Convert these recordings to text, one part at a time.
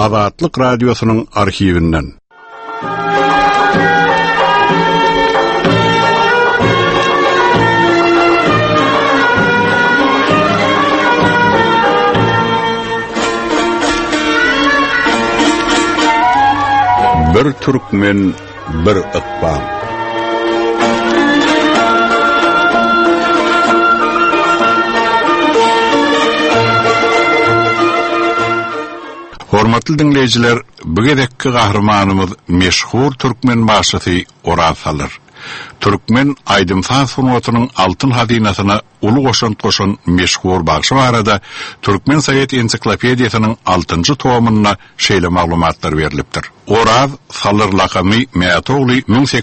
Azatlyk radiosynyň arhiwinden. Bir Türkmen, bir ıkbal. Hormatly dinleyijiler, bu gedekki gahrymanymyz meşhur türkmen başçysy Orasalyr. Türkmen Aydymsan sunuwatynyň altyn hadinasyna uly goşan meşhur bagşy barada Türkmen Sovet ensiklopediýasynyň 6-njy tomyna şeýle maglumatlar berilipdir. Oraz Salyr lakamy Mätogly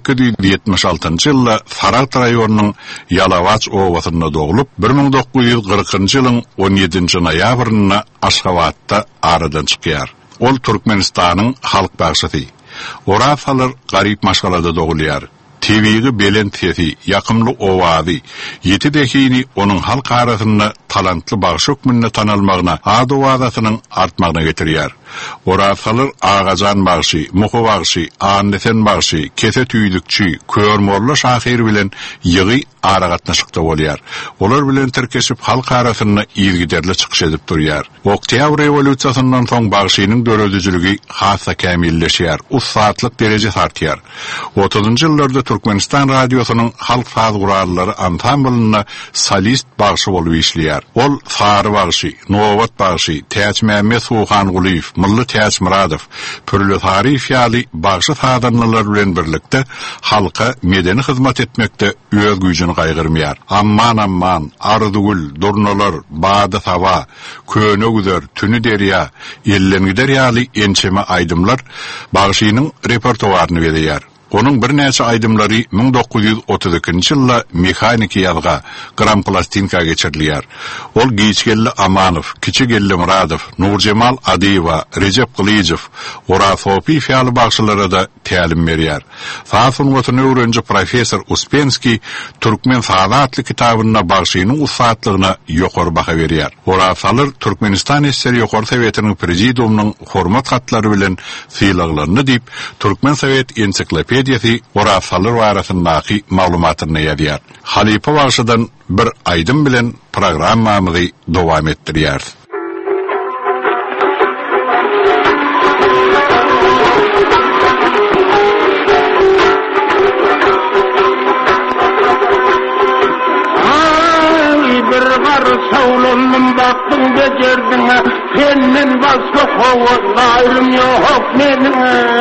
1876-njy ýylda Sarat raýonunyň Yalavaç owasynda dogulup 1940-njy ýylyň 17-nji noýabryna Aşgabatda aradan çykýar. Ol Türkmenistanyň halk bagşysy. Orasalyr garyp maşgalada dogulýar. TV'yi belentiyeti, yakımlı ovadı, yeti dekini onun halk arasında talantlı bağışık minne tanılmağına, adı ovadasının artmağına getiriyor. Orasalyr ağacan bağışı, muhu bağışı, annesen bağışı, kese tüydükçü, körmorlu şahir bilen yıgı aragatnaşıkta oluyor. Olar bilen terkeşip halk arasında ilgiderli çıkış edip duruyor. Oktyabr revolütsiyasından son bağışının dörödücülüğü hassa kamilleşiyor, saatlik derece tartıyor. 30-njy ýyllarda Türkmenistan radiosynyň halk saz guralları ansamblına solist bağışı bolup işleýär. Ol Sary bağışı, Nowat bağışı, Täç Mämmed Suhan Guliýew, Mully Täç Muradow, Pürlü Tarif ýaly bağışı sadanlar bilen birlikde halka medeni hyzmat etmekde öz güýjüni gaýgyrmaýar. Amman, Ardugul, Durnalar, Bada Sawa, Köne Güzer, Tünü Derýa, Ellengider ýaly ençeme aýdymlar bağışynyň repertuaryny berýär. Onun bir näçe aýdymlary 1932-nji ýylda mehanik ýazga, gram plastinka geçirilýär. Ol Giçgelli Amanow, Kiçigelli Muradow, Nurjemal Adyýewa, Recep Gylyjew, Orasopi fiýaly bagşylara da tälim berýär. Saz sunuwatyny öwrenji professor Uspenski Türkmen sazy atly kitabyna bagşynyň usatlygyna ýokary baha berýär. Orasalyr Türkmenistan Eseri Ýokary Sowetiniň prezidiumynyň hormat hatlary bilen syýlaklaryny diýip Türkmen Sovet ensiklopediýasy Orasalyr barasyndaky maglumatlaryny ýazýar. Halipa bagşydan bir aýdym bilen programmamyzy dowam etdirýär. Savlunun baktın becerdin, senin başka kovalayrım yok benim.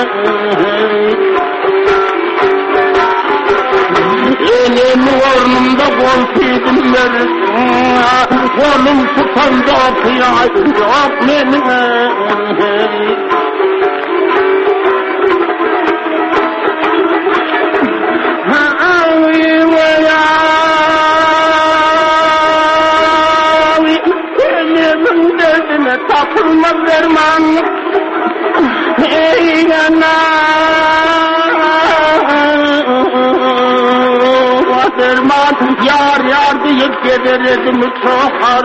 Elim ornumda kol fiydin verirsin, kolum tutanda kıyaydın yok benim. Tapılmaz derman, ey ana derman, yar deyip gederdim çoğar.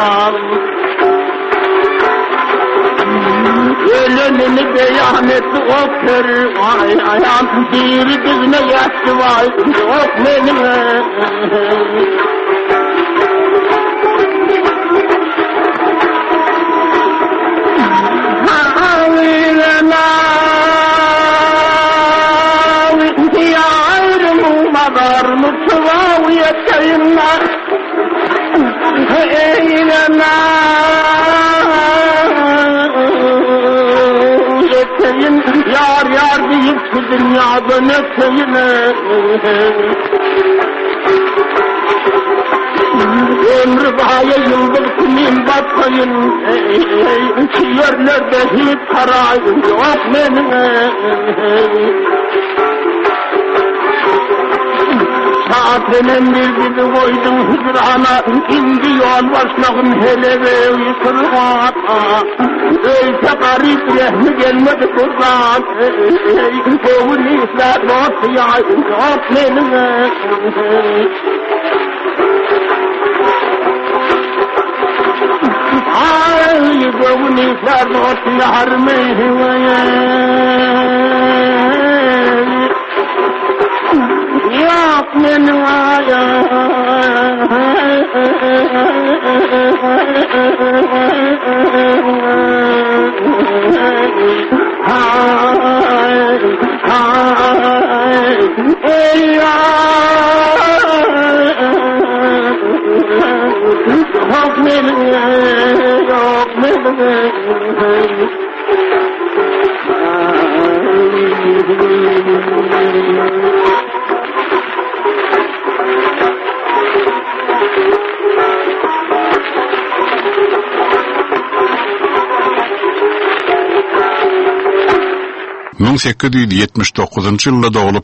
Ölümünü beyan etti o kör ayağım, biri dizine yattı vay, yok benim. Yar deyip şu dünyadan öteyim. Ömrü baye yıldır kumin batayın, ki yerlerde hiç karayın yok benim. Saatinin bir gibi koydum hücrana, indi yol başlağım hele ve uyuşturma. Öylse garip rehmi gelmedi kurban, kovun isler not yayın yok benim. Ay Gömünükler ortaya harmeyhiveye Yok benim yılda doğulup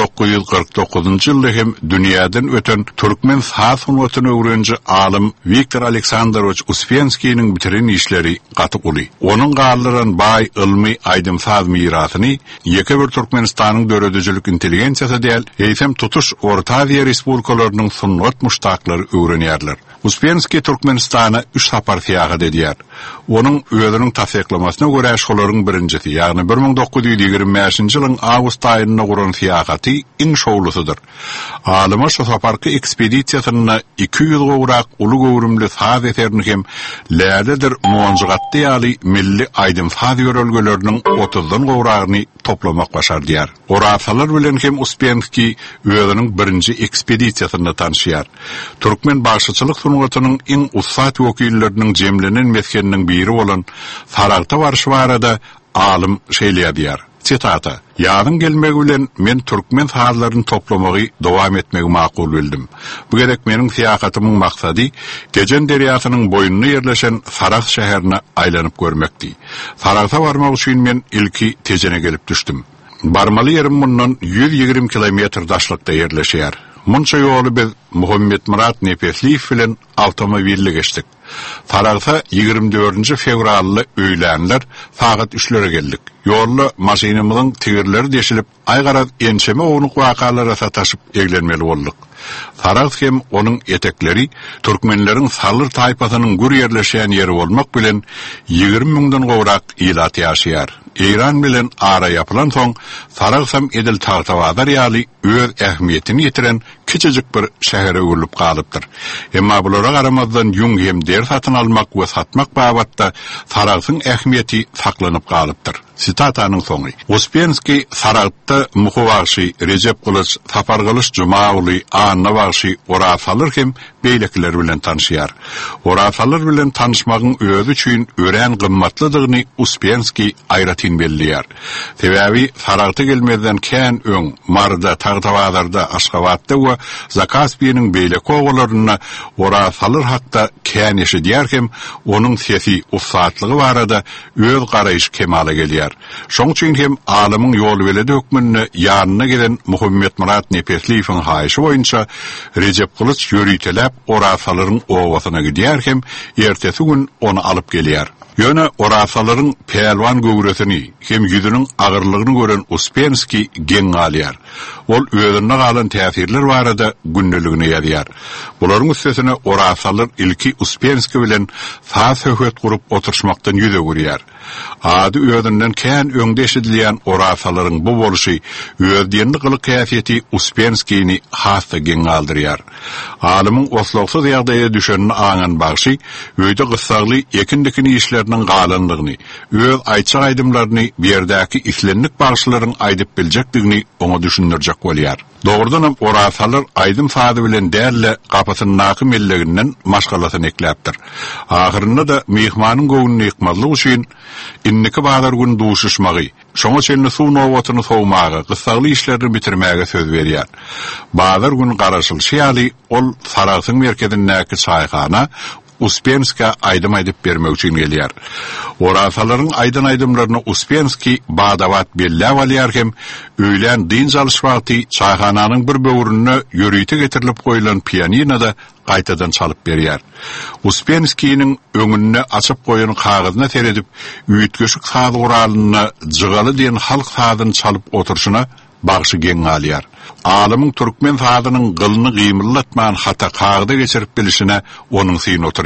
1949 yılda hem dünyadan öten Türkmen saat sanatını öğrenci alim Viktor Aleksandrovich Uspensky'nin bitiren işleri katı uli. Onun garlaran bay ilmi aydımsaz mirasını yeke bir Türkmenistan'ın döredücülük intelligensiyası değil, eysem tutuş Orta Aziya Respublikalarının sunnat muştakları öğreniyerler. Uspensky Türkmenistan'a 3 sapar seyahat ediyor. Onun özünün tasdiklamasına göre şoların birincisi, yani 1925 yılın Ağustos ayına kuran seyahatı en şovlusudur. Alıma şu saparkı ekspedisiyasına 200 uğrak ulu gövrümlü saz eserini hem läädedir muonzugatlı yali milli aydım saz yörölgelerinin 30'dan uğrağını toplamak başar diyar. Orasalar bilen hem Uspensky özünün birinci ekspedisiyasını tanışıyar. Türkmen başçılık sungatının en ussat vekillerinin cemlenen meskeninin biri olan Saragta Varşvara'da alim şeyliye diyar. Citata: "Yarın gelmek bilen men Türkmen sazlarını toplamagy dowam etmegi makul bildim. Bu gerek menin seyahatymyň maksady Gejen deryasynyň boyununa yerleşen Sarag şäherine aylanyp görmekdi. Saragta barmak üçin men ilki Tejene gelip düşdüm. Barmaly yerim mundan 120 kilometr daşlykda yerleşýär. Munça ýoly biz Muhammed Murat Nepesliýew bilen awtomobille geçdik. Saragta 24 fevrally öýlenler saat 3'lere geldik. Ýolda maşinamyzyň tigirleri deşilip aýgaraz ençeme onuq wakalara sataşyp eglenmeli bolduk. Sarag hem onun etekleri Türkmenleriň salyr taýpasynyň gür yerleşen ýeri bolmak bilen 20 000'dan gowrak ilat ýaşaýar. İran bilen ara yapılan soň Sarag hem Edil Tağtavadar ýaly öz ähmiýetini ýetiren kiçijik bir şähere öwrülip galypdyr. Emma bulara garamazdan ýung hem der satyn almak we satmak babatda Saragsyň ähmiýeti saklanyp galypdyr. Sitataның soňy. Uspensky Saragda muhawşy Recep Kılıç, Sapar Kılıç Jumaoğlu, Anna Bagşy orasalar hem beýlekler bilen tanışýar. Orasalar bilen tanışmagyň özü üçin ören gymmatlydygyny Uspensky aýratyn belliýär. Sebäbi Saragda gelmeden kän öň Marda, Tağtavadarda, Aşgabatda we Zakaspiýanyň beýlek oglaryna orasalar hakda kän eşidýär hem onuň sesi ussatlygy barada öz garaýyş kemale gelýär. Şoň üçin hem alymyň ýol beledi hökmünde ýanyna gelen Muhammed Murat Nepesliýewiň haýyşy boýunça Recep Kılıç ýörütelep orasalaryň owasyna gidýär hem ertesi gün onu alyp gelýär. Ýöne orasalaryň pelwan göwresini hem ýüzüniň agyrlygyny gören Uspensky geň alýar. Ol özüne galan täsirler barada günneligini ýazýar. Bularyň üstesine orasalar ilki Uspensky bilen saz höhmet gurup oturşmakdan ýüze görýär. Ady özünden kän öňde eşidilýän orasalaryň bu boluşy özdiňli gylyk käfiýeti Uspenskyni hasta geň aldyrýar. Alymyň oslagsyz ýagdaýa düşenini aňan Bagşy öýde gysagly ekindikini işleriniň galanlygyny, öz aýtjak aýdymlaryny berdäki islenlik bagşylaryň aýdyp biljekdigini oňa düşündirjek bolýar. Doğrudan hem orasalar aydym saady bilen dälle gapasyny nakym elleginden maşgalasyn ekläpdir. Ahyrynda da mehmanyň göwnüni ýykmalyk üçin inniki bazar gün duşuşmagy, şoňa çelni suw nowatyny sowmagy, gysagly işlerini bitirmäge söz berýär. Bazar gün garaşylşy ýaly ol Saragsyň merkezindäki çaýxana Uspensky aydym aýdyp bermek üçin gelýär. Orasalaryň aydym-aydymlaryny Uspensky badawat belläp alýar hem öýlen din çalyş wagty çaýxananyň bir böwrüne ýörüýte getirilip goýulan pianinada gaýtadan çalyp berýär. Uspenskyniň öňüne açyp goýan kagyzyna teredip üýtgeşik saz guralyna jygaly diýen halk sazyny çalyp oturşuna Bagşy geň alýar. Alymyň türkmen sazynyň gylyny gymyllatman hata kagda geçirip bilişine onuň syn oturýar.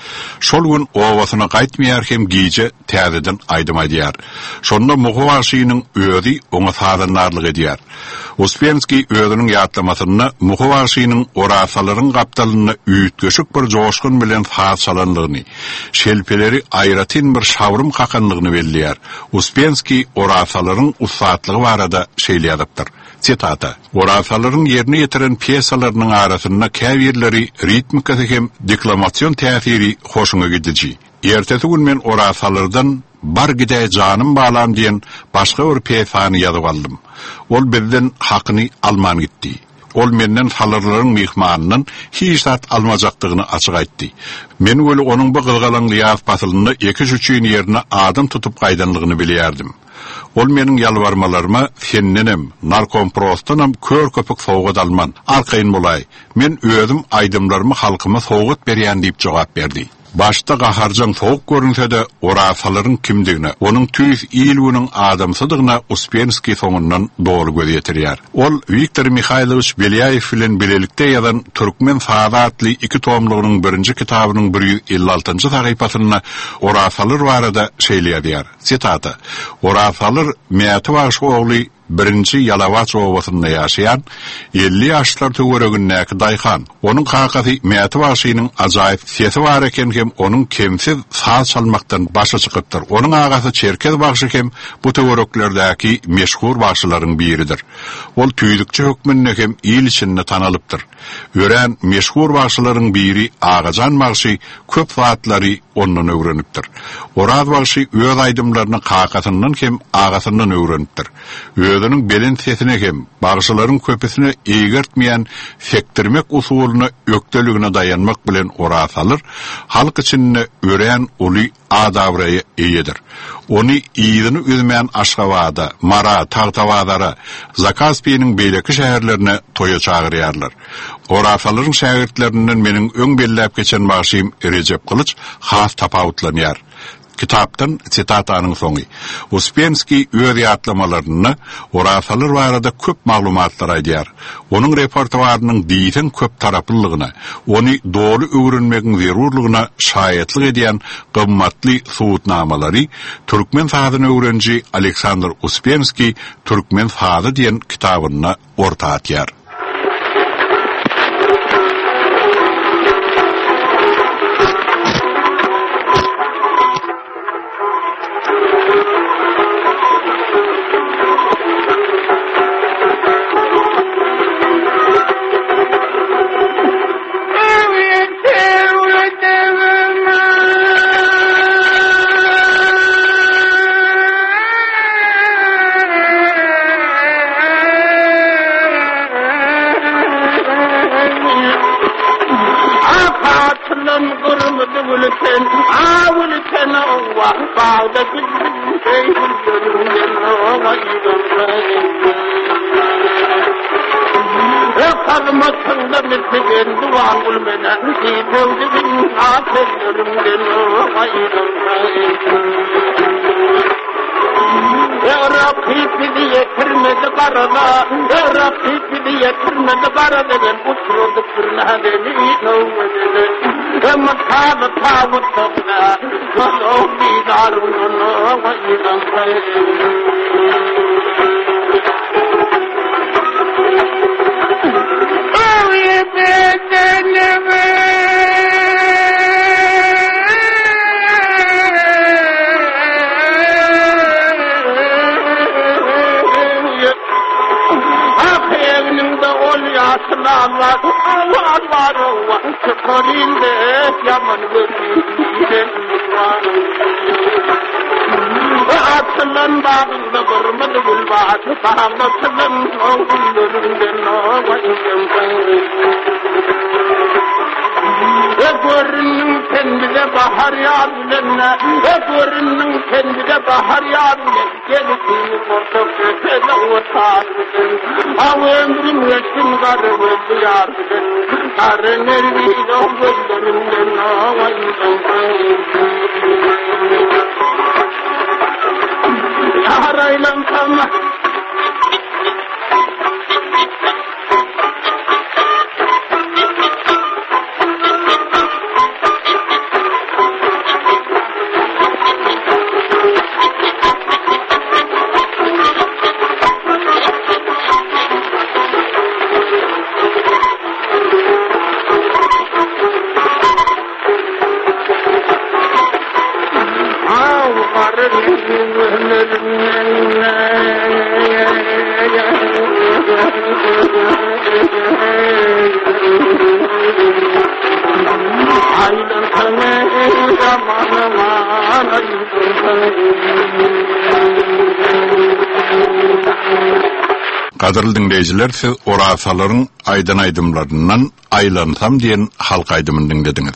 Şol gün owasyna gaýtmaýar hem giýje täzeden aýdym aýdýar. Şonda Muhawasynyň öýdi oňa sadanlarlyk edýär. Uspenski öýdüniň ýatlamasyny Muhawasynyň orasalaryň gapdalyny üýtgeşik bir joşgun bilen fasalanlygyny, şelpeleri aýratyn bir şawrym hakanlygyny belliýär. Uspenski orasalaryň usatlygy barada şeýleýärdir. Citata. Orasaların yerini yetiren piyesalarının arasında käbirleri ritmikası hem deklamasyon täsiri hoşuma gidici. Ertesi gün men orasalardan bar gide canım bağlam diyen başka bir piyesany ýazyp aldım. Ol bizden hakyny alman gitdi. Ol menden salarlaryň mihmanynyň hiç zat almajakdygyny açyk aýtdy. Men öle onuň bu gylgalan ýaz pasylyny 2-3 ýerine adam tutup gaýdanlygyny bilýärdim. Ol meniň ýalbarmalaryma fennenem, narkomprostanam kör köpük sowgat alman. Arkaýyn bolay. Men özüm aýdymlarymy halkyma sowgat berýän diýip jogap berdi. Başta gaharjan soğuk görünse de orasalaryň kimdigine, onuň tüýs iýilgüniň adamsydygyna Uspenski soňundan dogry göz ýetirýär. Ol Viktor Mikhailovich Belyaev bilen bilelikde ýazan Türkmen Sadatly 2 tomlygynyň 1-nji kitabynyň 156-njy sahypasyna orasalar barada şeýleýär. Sitata. Orasalar Mäti Baş ogly birinci Yalavaç owasyna ýaşaýan 50 ýaşlar töweregindäki daýhan. Onuň kakasy Mäti Başynyň ajaýyp sesi bar eken hem onuň kemsiz saz çalmakdan başa çykypdyr. Onuň agasy Çerkez Başy hem bu töwereklerdäki meşhur başlaryň biridir. Ol tüýdükçi hökmünde hem ýyl içinde tanalypdyr. Ören meşhur başlaryň biri Agajan Başy köp wagtlary ondan öwrenipdir. Oraz Başy öz aýdymlaryny kakasyndan hem agasyndan öwrenipdir. Özüniň belin sesine hem bagşylaryň köpesine eýgertmeýän sektirmek usulyna ökdeligine dayanmak bilen orasalar halk içinde ören uly adabraýy eýedir. Ony ýygyny üzmeýän Aşgabatda, Mara, Tagtawadara, Zakaspiýanyň beýleki şäherlerine toýa çagyrýarlar. Orasalaryň şähertlerinden meniň öň belläp geçen başym Recep Kılıç has tapawutlanýar. Kitaptan sitataның soňy. Uspenski öz ýatlamalaryny orasalar barada köp maglumatlar aýdýar. Onuň repertuarynyň diýen köp taraplylygyna, ony dogry öwrenmegiň zerurlygyna şaýatlyk edýän gymmatly suwutnamalary Türkmen sazyny öwrenji Aleksandr Uspenski Türkmen sazy diýen kitabyna orta atýar. Qadırlı dinleyiciler, siz orasaların aydan aydımlarından aylansam diyen halk aydımını dinlediniz.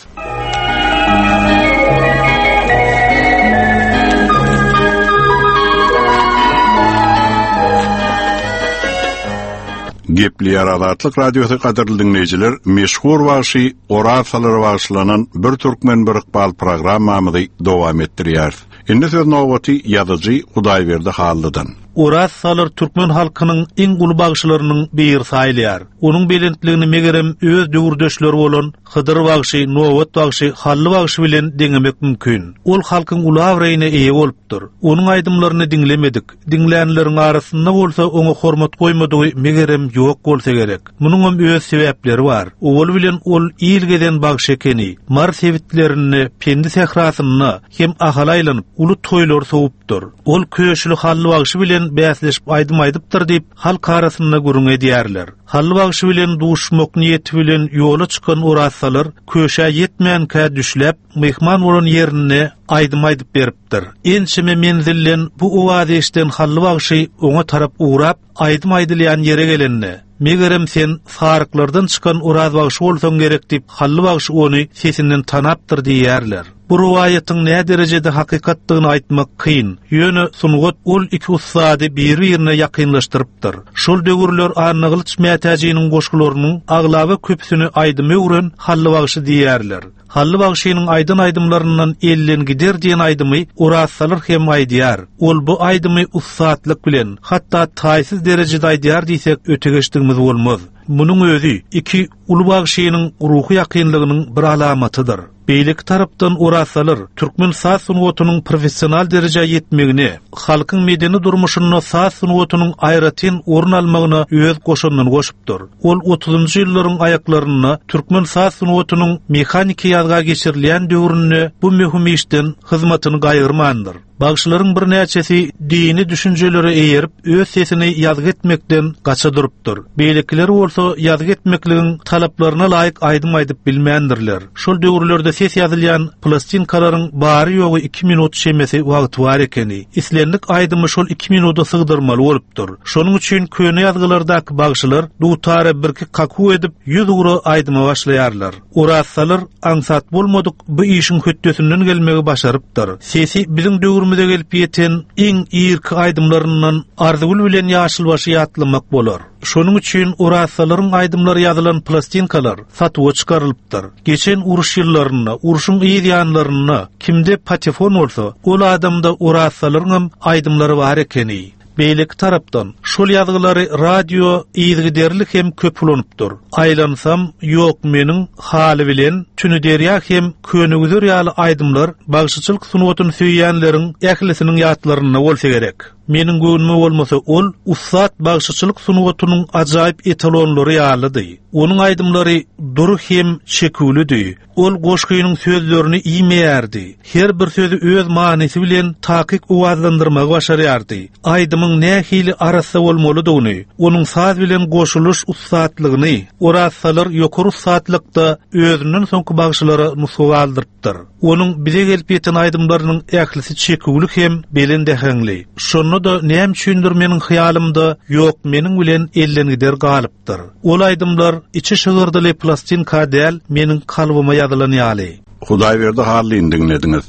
Gepli Yaradatlık Radyosu qadırlı dinleyiciler, meşhur vaşı orasalar vaşlanan bir Türkmen bir iqbal programmamızı devam ettiriyar. Indi söz növbeti yazıcı Hudayverdi Hallı'dan. Orasalar Türkmen halkının en ulu bağışlarının bir sayılyar. Onun belentliğini megerem öz döwürdeşleri bolan Hıdır bağışı, Nowat bağışı, Hallı bağışı bilen deňemek mümkün. Ol halkın ulu awreýine eýe bolupdyr. Onun aydımlaryny dinlemedik. Dinleýänleriň arasynda bolsa oňa hormat goýmadygy megerem ýok bolsa gerek. Munyň öz sebäpleri bar. Ol bilen ol iýilgeden bağışı ekeni, mar sebitlerini, pendi sehrasyny hem ahalaylanıp ulu toýlar sowupdyr. Ol köşlü Hallı bağışı bilen bäsleşip aydym aydypdyr diýip halk arasynda gurun edýärler. Hallı bağışı bilen duşmak niýeti bilen ýola çykan orasalar köşe yetmeýän kä düşläp mehman bolan ýerine aydym aýdyp beripdir. Ençime menzillen bu owazy eşden Hallı bağışı oňa tarap uğrap aydym aýdylýan ýere gelenne. Megerem sen faryklardan çykan oraz bağışı bolsaň gerek diýip Hallı bağışı ony sesinden tanapdyr diýärler. Bu riwayatyň näme derejede hakykatlygyny aýtmak kyn. Ýöne sungat ol iki ussady bir-birine ýakynlaşdyrypdyr. Şol döwürler anygylyç mätäjiniň goşgularynyň aglaby köpsüni aýdymy uran Hallı bağışı diýärler. Hallı bağışynyň aydyn aydymlaryndan ellen gider diýen aydymy orasalar hem aýdýar. Ol bu aydymy ussatlyk bilen, hatda taýsyz derejede aýdýar diýsek ötegeçdigimiz bolmaz. Munyň özü iki ulu bağışynyň ruhy ýakynlygynyň bir alamatydyr. Beýlik tarapdan orasalar Türkmen saz sunuwatynyň professional dereje ýetmegini, halkyň medeni durmuşyna saz sunuwatynyň aýratyn orun almagyna öz goşandan goşupdyr. Ol 30-njy ýyllaryň aýaklaryny Türkmen saz sunuwatynyň mehaniki ýazga geçirilýän döwrüne bu möhüm işden hyzmatyny gaýyrmandyr. Bağışlaryň bir näçesi dini düşünjeleri eýerip öz sesini ýazgy etmekden gaça durupdyr. Beýlikler bolsa ýazgy etmekligiň talaplaryna laýyk aýdym aýdyp bilmändirler. Şol döwürlerde ses ýazylýan plastinkalaryň bary ýogy 2 minut şemesi wagt bar ekeni, islendik aýdymy şol 2 minuta sygdyrmaly bolupdyr. Şonuň üçin köne ýazgylardaky bağışlar dutara birki kaku edip 100 euro aýdyma başlaýarlar. Orasalar ansat bolmadyk bu işin höttesinden gelmegi başarypdyr. Sesi biziň döwürümizde gelip ýeten iň ýerki aýdymlaryndan arzuwul bilen ýaşyl başy ýatlamak bolar. Şonuň üçin orasalaryň aýdymlary ýazylan plastinkalar satýa çykarylypdyr. Geçen uruş ýyllaryna, uruşyň ýylanlaryna kimde patefon bolsa, ol adamda orasalaryň aýdymlary bar ekeni. Beýlik tarapdan şol ýazgylary radio ýygyderlik hem köp bolupdyr. Aýlansam ýok meniň haly bilen tünü derýä hem könügüzür ýaly aýdymlar bagşyçylyk sunuwatyny süýýänleriň ählisiniň ýatlaryna bolsa gerek. Meniň göwnüme bolmasa ol ussat bagşyçylyk sunuwatynyň ajaýyp etalonlary ýalydy. Onuň aýdymlary dur hem çekülidir. Ol goşgynyň sözlerini iýmeýärdi. Her bir sözü öz manysy bilen takyk owazlandyrmagy başarýardy. Aýdymyň nähili arasy bolmalydygyny, onuň saz bilen goşuluş ussatlygyny, orasalar ýokary ussatlykda özüniň soňky bagşylary nusuga aldyrypdyr. Onuň bize gelip ýeten aýdymlarynyň ählisi çeküli hem belinde häňli. Şonu da näme üçindir meniň hyýalymda ýok meniň bilen elden gider galypdyr. Ol aýdymlar içi şygyrdyly plastinka däl meniň kalbyma ýazylan ýaly. Hudayverdi Hallyny dinlediňiz.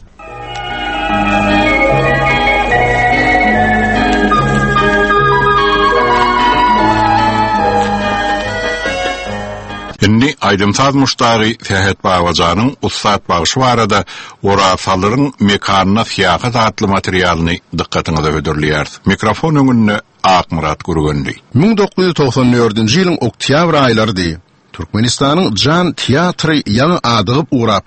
Inni aydymsaz muştary Ferhat Bagajanyň ussat bagışı barada orasalaryň mekanyna syýahat atly materialyny dikkatiňize ödürlýär. Mikrofon öňünde Akmurat Gurgönli. 1994-nji ýylyň oktýabr aýlarydy. Türkmenistanyň Jan teatry ýa adygyp uğrapdy.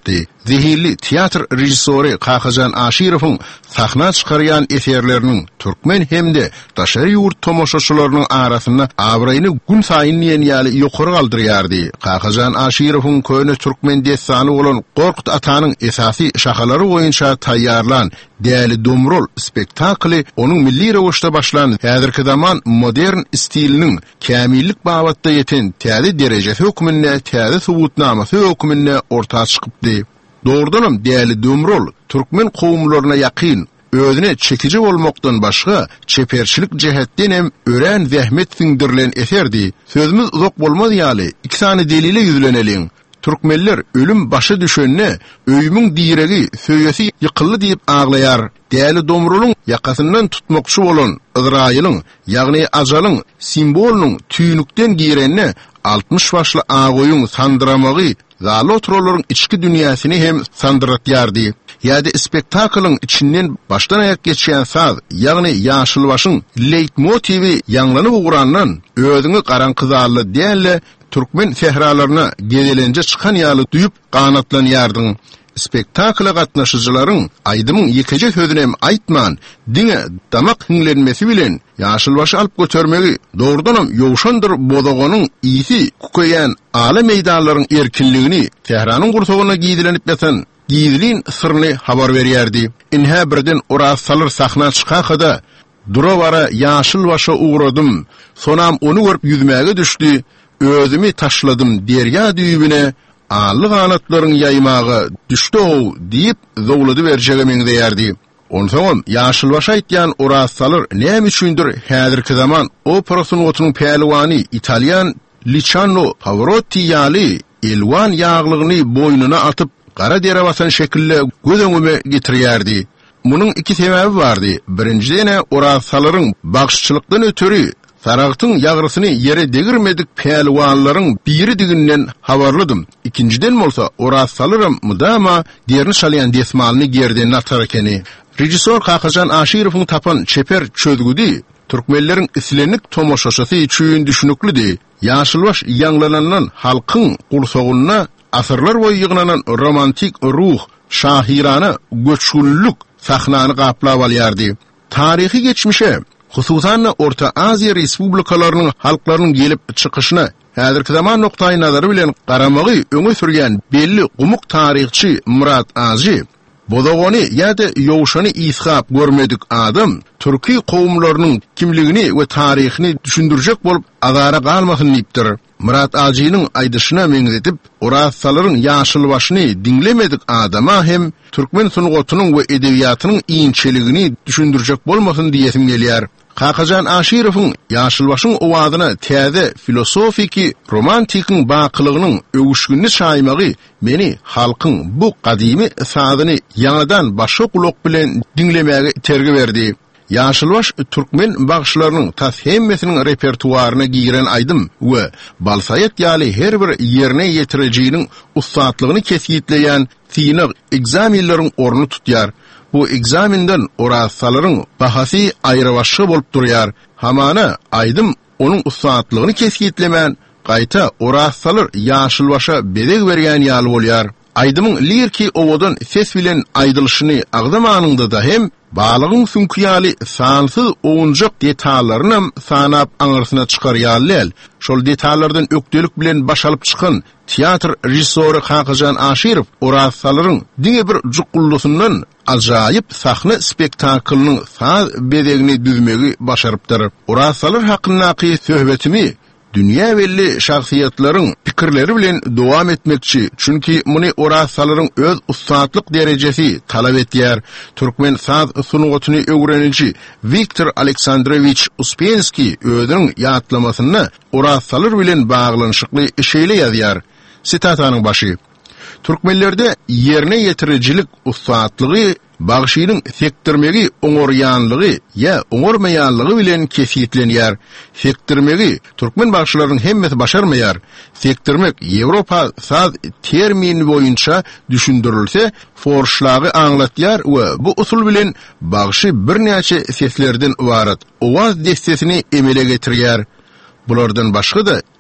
zehirli teatr rejissori Kakajan Ashirov'un sahna çıkaryan eserlerinin Türkmen hemde daşary yurt tomoşaçylarynyň arasynda abraýyny gün saýyn ýaly ýokary galdyrýardy. Kakajan Ashirov'un köne Türkmen destany bolan Gorkut Atanyň esasy şahalary boýunça taýýarlan Däli Domrol spektakly onuň milli rewişde başlan häzirki zaman modern stiliniň kämillik babatda ýeten täze derejesi hökmünde täze subutnamasy hökmünde ortağa çykypdy. Doğrudanam Däli Domrol Türkmen kowumlaryna ýakyn özüne çekici bolmakdan başga çeperçilik jehetden hem ören zähmet singdirilen eserdi. Sözümüz uzak bolmaz ýaly iki sany delile ýüzleneliň. Türkmenler ölüm başı düşenne öýümüň diregi söýesi ýykyldy diýip aglaýar. Däli Domroluň ýakasyndan tutmakçy bolan Izraýylyň ýagny ajalyň simbolnyň tüýnükden girenne 60 başly agoýuň sandyramagy zalotrolaryň içki dünýäsini hem sandyratýardy. Ýa-da spektaklyň içinden başdan ayak geçýän saz, ýagny ýaşylbaşyň leitmotivi ýanglanyp ugurandan özüňi garaňkyzarly dälle Türkmen sehralaryna gedelenje çykan ýaly duýup ganatlanýardyň. Spektakla gatnaşyjylaryň aýdymyň ýekece sözüne aýtman, diňe damak hinglenmesi bilen ýaşylbaşy alyp götermegi doğrudanam ýowşandyr bodagonyň ýygy kukaýan ala meýdanlaryň erkinligini Tehranyň gursogyna giýdilenip ýatan giýdilin sirni habar berýärdi. Inha birden Oraz salyr sahna çykakda durawara ýaşylbaşa uğradym, sonam onu görüp ýüzmäge düşdi, özümi taşladym derýa düýbüne ally ganatlaryň ýaymagy düşdi diýip zowlady berjegi meňdeýärdi. Onsoň ýaşylbaş aýtýan Oraz salyr näme üçindir häzirki zaman operasyny otunyň pehlewany Italian Luciano Pavarotti ýaly elwan ýaglygyny boýnuna atyp gara dere basan şekilde göz öňüme getirýärdi. Munyň iki sebäbi bardy. Birinjidene Oraz salyryň bagşçylykdan ötürü Saragtyň ýagrysyny ýere degirmedik pehlwanlaryň biri diginden habarladym. İkinciden bolsa Oraz salyrym mudama derini şalyan desmalyny gerden atar ekeni. Rejissor Kakajan Ashirov'un tapan çeper çözgüdi Türkmenleriň islenik tomoşaçysy üçin düşünüklidi. Ýaşylbaş ýanglanandan halkyň gursogyna asyrlar boýy ýygnanan romantik ruh, şahirana göçgünlük sahnany gaplap alýardy. Tarihi geçmişe hususan Orta Aziya respublikalarynyň halklarynyň gelip çykyşyna häzirki zaman noktaý nazary bilen garamagy öňe sürýän belli gumuk tarihçi Murat Aji bodagony ýa-da ýowşany ishap görmedik adam türki kowumlarynyň kimligini we taryhyny düşündirjek bolup agara galmasyn diýipdir. Murat Aji'nin aýdyşyna meňzetip Oraz salyryň ýaşylbaşyny dinlemedik adama hem Türkmen sunugatynyň we edebiýatynyň iňçeligini düşündirjek bolmasyn diýesim gelýär. Kakajan Ashirov'un ýaşylbaşyň owadyna täze filosofiki romantikiň baklygynyň öwüşgünni şaýmagy meni halkyň bu kadimi sazyny ýanadan başga kulak bilen dinlemäge tergi berdi. Ýaşylbaş Türkmen bagşlarynyň tas hemmesiniň repertuaryna giren aýdym we balsaýat ýaly her bir ýerine ýetirejiginiň ustatlygyny kesgitleýän synyk egzaminlaryň orny tutýar. Bu egzaminden Oraz salyryň bahasy aýrybaşy bolup durýar. Hamana aýdym onuň ustatlygyny kesgitlemän gaýta Oraz salyr ýaşylbaşa bedeg berýän ýaly bolýar. Aýdymyň liriki owadan ses bilen aýdylyşyny agdamanynda da hem balygyň sünküýaly sansyz oňjak detallaryny sanap aňyrsyna çykarýarlar. Şol detallardan ökdelik bilen baş alyp çykan teatr rejissory Kakajan Ashirov Oraz salyryň diňe bir jukullusyndan ajaýyp sahna spektaklynyň saz bedegini düzmegi başarypdyr. Oraz salyr hakyndaky söhbetimi dünya belli şahsiýetlaryň pikirleri bilen dowam etmekçi. Çünki muny Oraz salyryň öz ustatlyk derejesi talap etýär. Türkmen saz sunugatyny öwreniji Viktor Aleksandrovich Uspensky özüniň ýatlamasyny Oraz salyr bilen baglanyşykly şeýle ýazýar. Sitanyň başy. Türkmenlerde ýerine ýetirijilik ustatlygy bagşynyň sektirmegi oňorýanlygy ýa oňormaýanlygy bilen kesitlenýär. Sektirmegi türkmen bagşylarynyň hemmesi başarmaýar. Sektirmek Ýewropa saz termini boýunça düşündirilse forşlagy aňlatýar we bu usul bilen bagşy birnäçe seslerden ibaret owaz destesini emele getirýär. Bulardan başga da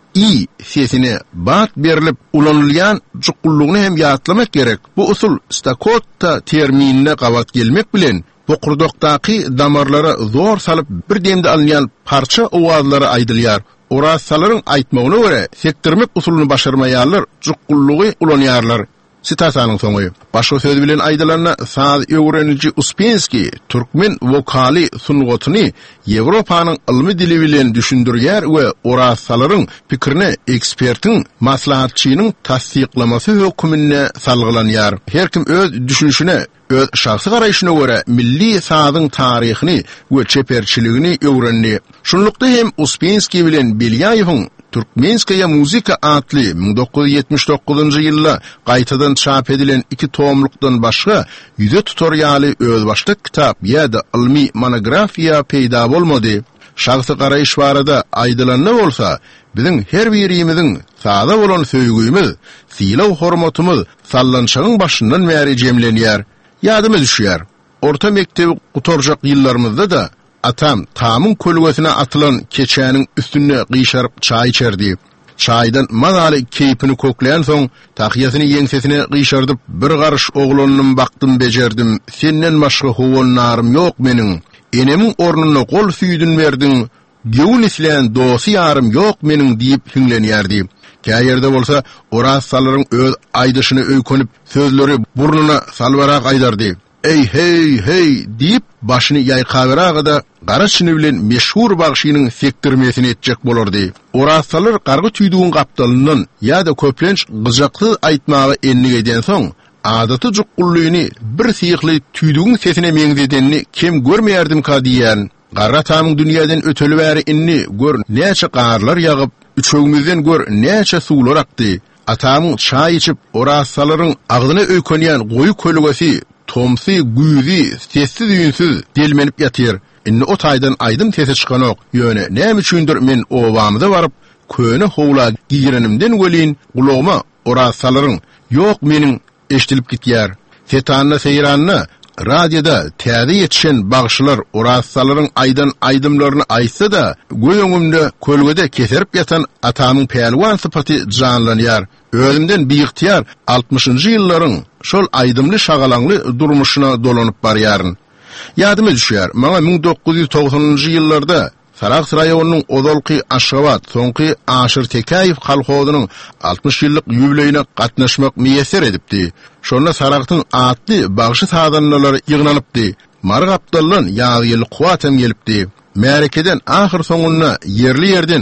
i sesine bat berilip ulanılyan jukulluğunu hem yatlamak gerek. Bu usul stakota terminine qavat gelmek bilen boqurdaqdaki damarlara zor salıp bir demde alınyan parça ovazları aydılyar. Orasaların aytmağına göre sektirmek usulunu başarmayarlar, jukulluğu ulanıyarlar. Sitasanın sonu. Başka söz bilen aydılarına saz öğrenici Uspensky, Türkmen vokali sunğotunu Evropanın ilmi dili bilen düşündürýär we orasaların pikirine ekspertin, maslahatçının tasdiklaması hökmünde salgılanýar. Her kim öz düşünüşüne, öz şahsy garaýyşyna göre milli sazın tarihini we çeperçiligini öwrenli. Şunlukda hem Uspensky bilen Belyaýewiň Türkmenskaya Muzika adlı 1979 ýylda gaýtadan çap edilen 2 tomlukdan başga ýüze tutorialy özbaşlyk kitap ýa-da ilmi monografiýa peýda bolmady. Şahsy garaýyş barada aýdylanna bolsa, biziň her birimiziň saza bolan söýgüýimiz, silaw hormatymyz sallanşagyň başyndan bäri jemlenýär. Ýadyma düşýär. Orta mektebi gutorjak ýyllarymyzda da atam tamın kölgesine atılan keçäniň üstüne gıyşaryp çay içerdi. Çaydan mazaly keypini koklayan soň tahyýasyny ýeňsesine gıyşardyp bir garış oglanyny baktym bejerdim. Senden başga howolnarym ýok meniň. Enemiň ornuna gol süýdün berdiň. Göwün isleýän dosy ýarym ýok meniň diýip hüňlenýärdi. Käýerde bolsa orasallaryň öz aýdyşyny öýkönüp sözleri burnuna salbarak aýdardy. Ey hey hey deyip başını yaykaverağa garaçını bilen meşhur bagşynyň sektirmesini etjek bolardy. Orasalar gargy tüýdüğün gapdalyndan ýa-da köplenç gyjakly aýtmagy ennig eden soň adaty jukullygyny bir syýykly tüýdüğün sesine meňzedenini kim görmeýärdim ka diýen. Garra tamyň dünýäden öteli bäri inni gör näçe garlar ýagyp, üçögümizden gör näçe suwlar akdy. Atamyň çay içip orasalaryň agdyna öýkenýän goýu kölgesi tomsy güýzi sessiz üýünsiz delmenip ýatyr. Inni o taýdan aýdym sesi çykanok. Ýöne näme üçindir men owamyza baryp köne howla giýrenimden welin gulagma orasalaryň ýok meniň eşdilip gitýär. Setanna seyranna radioda täze ýetişen bagşylar orasalaryň aýdan aýdymlaryny aýtsa da göýüňimde kölgede keserip ýatan atamyň pelwan sypaty janlanýar. Özümden biýiktiyar 60-njy ýyllaryň şol aýdymly şagalanly durmuşyna dolanyp barýaryn. Ýadyma düşýär, maňa 1990-njy ýyllarda Saraks raýonunyň Odolky Aşgabat, soňky Aşyr Tekaýew kalhozynyň 60 ýyllyk ýübileyine gatnaşmak meýesser edipdi. Şonda Saraktyň atly bagşy sadanlary ýygnalypdy. Marg Abdallan ýaly kuwatem gelipdi. Märekeden ahir soňuna yerli ýerden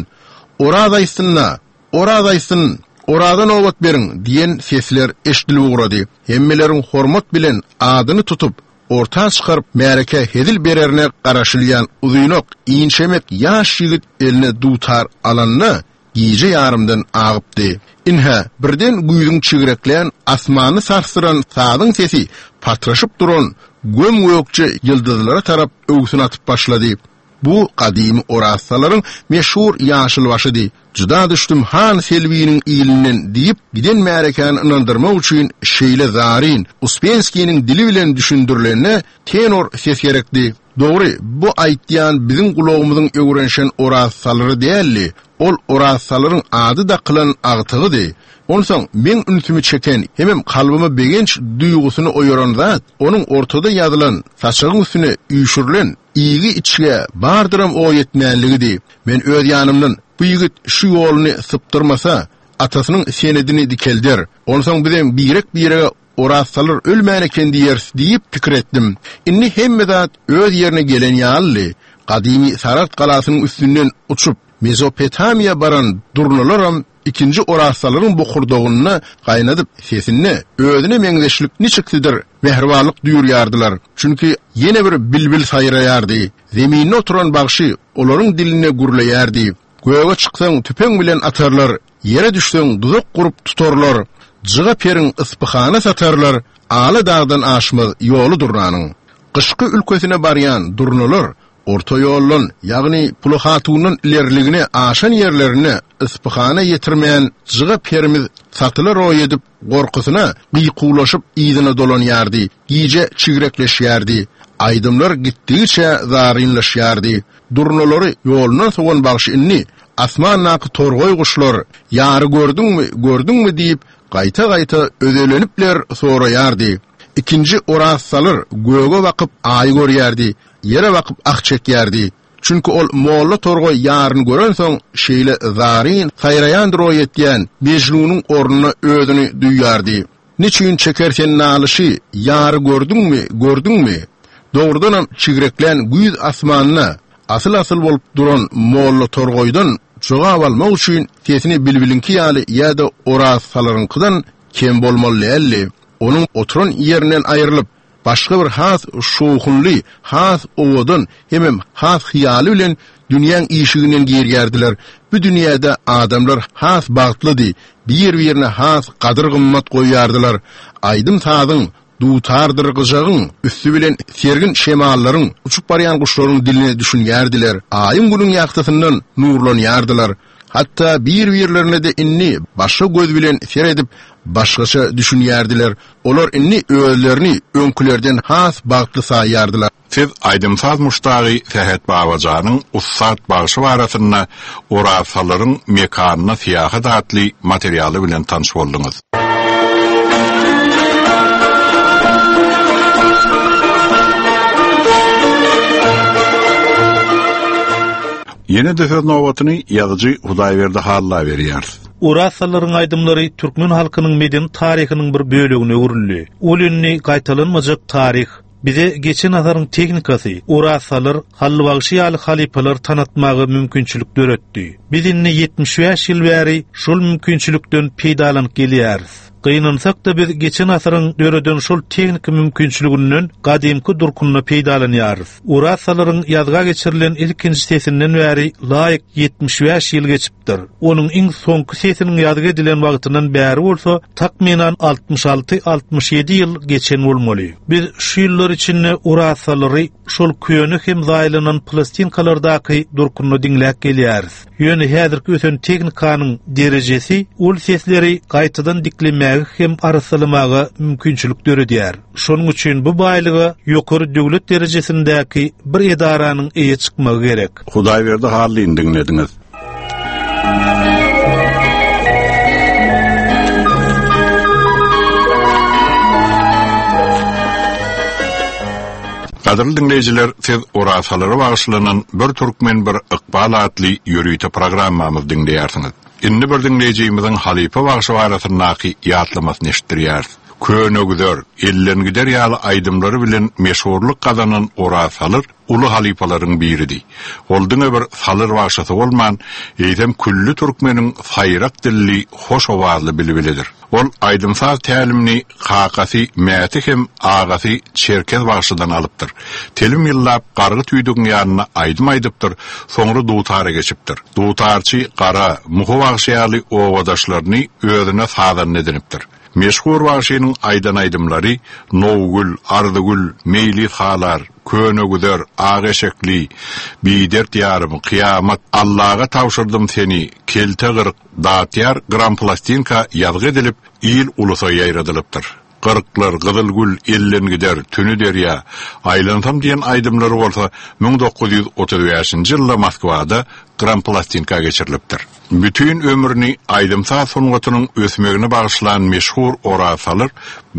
oradaýsyn, oradan owat beriň diýen sesler eşdilip ugrady. Hemmeleriň hormat bilen adyny tutup orta çykaryp märeke hedil bererine garaşylýan uzynok iňşemek ýaş ýigit eline dutar alanna giýje ýarymdan agypdy. Inha birden güýdüň çygyrekleýän asmany sarsyran sadyň sesi patraşyp duran göm-gökçe ýyldızlara tarap öwsüni atyp başlady. Bu kadimi orasalaryň meşhur ýaşyl başydy. Juda düşdüm Han Selwi'niň ýylynyň diýip giden märekany inandyrmak üçin şeýle zarin Uspensky'niň dili bilen düşündürilenine tenor ses gerekdi. Dogry, bu aýtýan biziň gulagymyzyň öwrenşen orasalary dälli. Ol orasalaryň ady da kılan agtygydy. Onsoň men ünsümi çeken hemem kalbymy begenç duýgusyny oýaran zat, onuň ortada ýazylan saçagyň üstüne üýşürilen ýygy içige bardyram o ýetmänligidi. Men öz ýanymdan bu ýigit şu ýoluny sypdyrmasa, atasynyň senedini dikeldir. Onsoň bilen birek orasalar ölmän eken diýip pikir etdim. Inni hemme zat öz ýerine gelen ýaly, kadimi Sarat galasynyň üstünden uçup Mezopotamiýa baran durnalaram ikinci orasalaryň bokurdogyna gaýnadyp sesini özüne meňzeşlik niçikdir mehribanlyk duýurýardylar. Çünki ýene bir bilbil saýraýardy. Zeminde oturan bagşy olaryň diline gürleýärdi. Göğe çyksaň tüpeň bilen atarlar, ýere düşseň duzak gurup tutarlar. Jyga periň ispyhana satarlar. Aly dagdan aşmaz ýoly durnanyň. Qışky ülkesine barýan durnalar orta ýollan, ýagny Pulahatunyň ilerligine aşan ýerlerine ispyhana ýetirmeýän jyga perimiz satylar roý edip gorkusyna gıýkulaşyp ýygyna dolanýardy. Giýje çigrekleşýärdi. Aýdymlar gitdigiçe zarinleşýärdi. Durnalary ýolundan soňan bagşy inni asmannaqy torgoy guşlar ýary gördüňmi diýip gaýta ödelenipler soraýardy. İkinji Oraz salyr göge bakyp aý görýärdi, ýere bakyp ak çekýärdi. Çünki ol molla torgoy ýaryny gören soň şeýle zarin saýraýan roýetýän Mejnunyň ornuny özüni duýýardy. Niçin çekersen nalyşy ýary gördüňmi? Dogrudan çigreklen güýz asmanyna asıl bolup duran molla torgoýdan jogap almak üçin tesini bilbilinki ýaly ýa-da Oraz salyryňkydan kem bolmaly elli. Onun oturan ýerinden aýrylyp başga bir has şoğunly, has owadan hemem has hyýaly bilen dünýäň işiginden gergerdiler. Bu dünýäde adamlar has bagtlydy, bir-birine has gadyr gymmat goýýardylar. Aýdym tadyň dutardyr gyjagyň üstü bilen sergin şemallaryň uçup barýan guşlaryň diline düşünýärdiler. Aýym günüň ýaktysyndan nurlanýardylar. Hatta bir-birlerine de inni başga göz bilen seredip başgaça düşünýärdiler. Olar inni özlerini öňkülerden has bagtly saýardylar. Siz aýdymsaz muştagy Ferhat Babajanyň ussat bagyşy barasyna Orasalyryň mekanyna siýahat atly materialy bilen tanış boldyňyz. Yine Döfer Nowatyny ýazyjy Hudaýberdi Halla berýär. Orasalyryň aýdymlary türkmen halkynyň meden taryhynyň bir bölегine urildi. Olunny gaýtalanmajak taryh bize geçen azaryň teknikasy Orasalyr hallybagşy ýaly halipalar tanatmagy mümkinçilik döretdi. Bilinni 75 ýyl bäri şol mümkinçilikden peýdalanyp gelýärys. Gynansak da biz geçen asaryň döreden şol teknik mümkinçiliginden gadymky durkunna peýdalanýarys. Orasalyryň ýazga geçirilen ilkinji sesinden bäri laýyk 75 ýyl geçipdir. Onuň iň soňky sesiniň ýazga edilen wagtyndan bäri bolsa takminan 66-67 ýyl geçen bolmaly. Biz şu ýyllar içinde Orasalyry şol köýnü hem zaýlanan plastinkalardaky durkunna diňläp gelýäris. Ýöne häzirki ösen teknikanyň derejesi ol sesleri gaýtadan diklemäge hem arasylamaga mümkinçilik döredýär. Şonuň üçin bu baýlygy ýokary döwlet derejesindäki bir edaranyň eýe çykmagy gerek. Hudaýberdi Halla dinlediňiz. Qadirli dinleyijiler, siz Orasalyry bagyşlanan bir türkmen bir ykbal atly ýörüýte programmamyz dinleýärsiňiz. Indi bir dinleyicimizin halipa bagyşy barasynaky ýatlamasyny eşitdirýär. Könögüder, ellengider ýaly aýdymlary bilen meşhurlyk gazanan Orasalyr uly halipalaryň biridi. Oldyň bir salyr bagyşysy bolman, eýdem külli türkmeniň saýrak dilli, hoş owazly bilbilidir. Ol aýdymsaz tälimini kakasy, mäti hem agasy Çerkez bagyşydan alypdyr. Telim ýyllap gargy tüýdüň ýanyna aýdym aýdypdyr, soňra dutara geçipdir. Dutarçy gara, muhy bagyşy ýaly owadaşlaryny özüne sadan edinipdir. Meşhur bagyşynyň aýdan aýdymlary Nowgül, Ardygül, Meyli halar, Könögüder, Ageşekli, Bidert ýarym, Kıyamat, Allah'a tawşyrdym seni, Kelte gyrk, Datyar, Gran Plastinka ýazgy edilip, ýyl ulusa ýaýradylypdyr. Gyrklar, Gyzylgül, Ellengider, Tünü derýa, aýlansam diýen aýdymlary bolsa 1935-nji ýylda Moskwada Gran Plastinka geçirilipdir. Bütün ömrüni aýdymsaz sungatynyň ösmegine bagyşlanan meşhur Orasalyr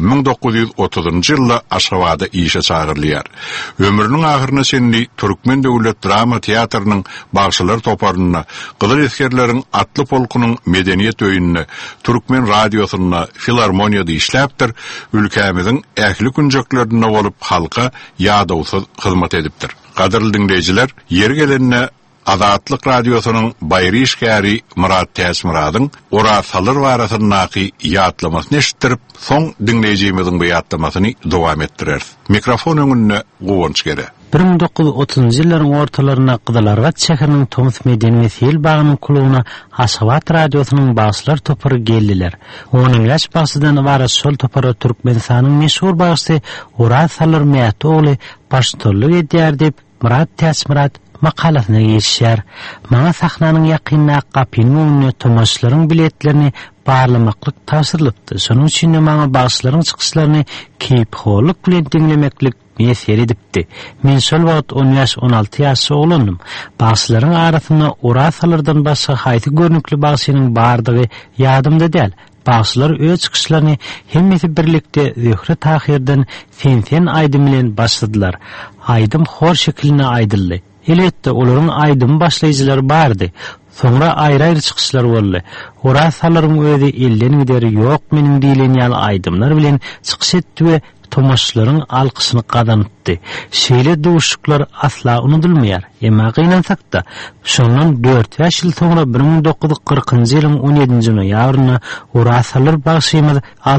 1930-njy ýylda Aşgabatda işe çagyrylýar. Ömrüniň ahyryna şenli Türkmen Döwlet Drama Teatrynyň bagyşylar toparyna, Gyzyl eskerleriň atly polkunyň medeniýet öýünine, Türkmen radiosyna, filarmoniýada işläpdir, ülkemiziň ähli günjeklerine bolup halka ýadawsy hyzmat edipdir. Qadirli dinleyijiler, ýeri gelenine Azatlyk radiosynyň baýry işgäri Murat Täsmiradyň Orasalyr barasynaky ýatlamasyny eşitdirip, soň dinleýijimiziň bu ýatlamasyny dowam etdirer. Mikrofon öňünde Gowunç gere. 1930-njy ýyllaryň ortalaryna Gyzylargat şäheriniň Tomus Medeniýet ýyl bagynyň klubyna Aşgabat radiosynyň bagyşlar topary geldiler. Onuň ýaş bagsydan ibaret şol topary Türkmenistanyň meşhur bagyşy Orasalyr Mätoğly başçylyk edýär diýip Murat Täsmirat makalasyna geçýär. Maňa sahnanyň ýakynyna gapynyň tomaşlaryň biletlerini barlamaklyk tapşyrylypdy. Şonuň üçin maňa bagyşlaryň çykyşlaryny keyip holluk bilen dinlemeklik mesele edipdi. Men şol wagt 10-16 ýaşly olandym. Bagşylaryň arasynda orasalardan başga haýsy görnükli bagşynyň bardygy ýadymda däl. Bagşylar öz çykyşlaryny hemmesi birlikde zöhre tahirden sen aýdym bilen başladylar. Aýdym hor şekilde aýdyldy. Elbetde olaryň aýdym başlaýjylary bardy. Sonra aýry-aýry çykyşlar boldy. Orasalaryň özi elden gideri ýok meniň diýilen ýaly aýdymlar bilen çykyş etdi we tomaşlaryň alkyşyny gazandy. Şeýle duşuklar asla unutulmaýar. Emma gynansak-da, şondan 4 ýaş ýyl soňra 1940-njy ýylyň 17-nji noýabryna orasalar bagşymyz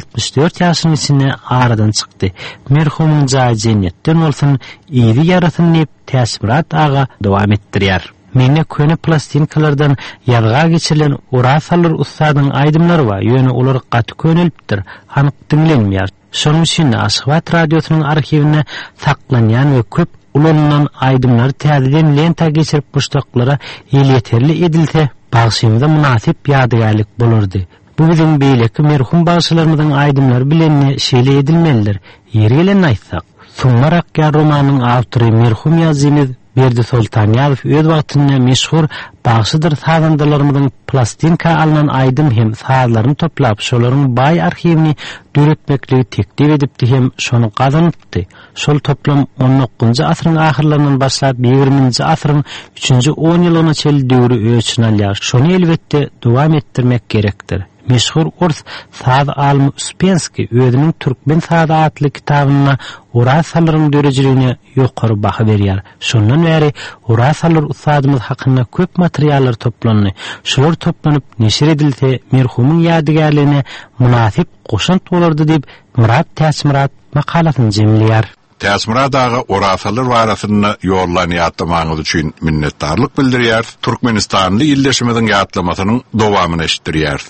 64 ýaşynyň içinde aradan çykdy. Merhumyň jaý jennetden bolsun, ýeri ýarasyny nep täsmirat aga dowam etdirýär. Menne köne plastinkalardan ýarga geçirilen orasalar ustadyň aýdymlary bar. Ýöne olar gaty könelipdir, anyk dinlenmeýär. Şonuň üçin Aşgabat radiosynyň arxiwine saklanýan we köp ulanylan aýdymlar täzeden lenta geçirip boşluklara ýeterli edilse, bagşymyza munasip ýadygarlyk bolardy. Bu biziň beýleki merhum bagşylarymyzyň aýdymlary bilen şeýle edilmelidir. Ýeri gelen aýtsak, Sumarak ýa romanyň awtory merhum ýazgymyz Berdi Sultanýazow öz wagtynda meşhur bagşydyr sazandalarymyzyň plastinka alynan aýdym hem sazlaryny toplap şolaryň baý arxiwini döretmekligi teklip edipdi hem şonu gazanypdy. Şol toplam 19-njy asyryň ahyrlaryndan başlap 20-nji asyryň 3-nji 10 ýylyna çel döwri ölçüni alýar. Şonu elbetde dowam etdirmek gerekdir. Meşhur urs saz alimy Uspensky özüniň Türkmen sazy atly kitabyna orasalyryň dörejiligine ýokary baha berýär. Şondan bäri orasalar ustadymyz hakynda köp materiallar toplandy. Şolar toplanyp neşir edilse, merhumyň ýadygarlygyna munasip goşant bolardy diýip Murat Täsmirat makalasyny jemleýär. Täsmirat aga orasalar warasyna ýollan ýatlamagyňyz üçin minnetdarlyk bildirýär. Türkmenistanly illeşimiziň ýatlamasynyň dowamyny eşitdirýär.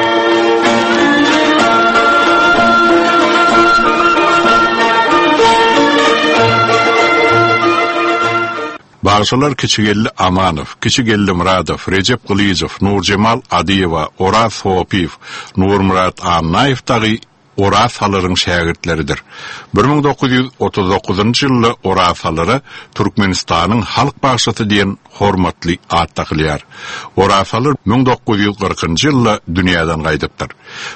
Bagşylar Kiçigelli Amanow, Kiçigelli Muradow, Recep Gylyzow, Nurjemal Adiýewa, Oraz Hopiw, Nurmurat Annaýew tagy orasalyryň şägirtleridir. 1939-njy ýylda orasalary Türkmenistanyň halk bagşysy diýen hormatly at takylýar. Orasalar 1940-njy ýylda dünýäden gaýdypdyr.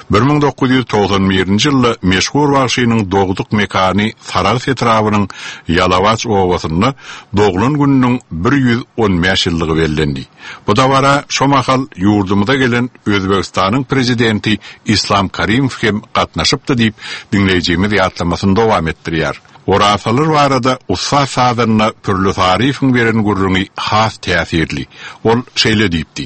1991-nji ýylda meşhur bagşynyň dogduk mekany Saras etrawynyň Ýalawaç owasyna doglan gününiň 115 ýyllygy bellendi. Bu da wara şomahal ýurdumyza gelen Özbegistanyň prezidenti Islam Karimow hem gatnaşypdy diýip dinleýijimiz ýatlamasyny dowam etdirýär. Orasalar barada ussa sadyna türlü tarifin beren gurrungy has täsirli. Ol şeýle diýipdi.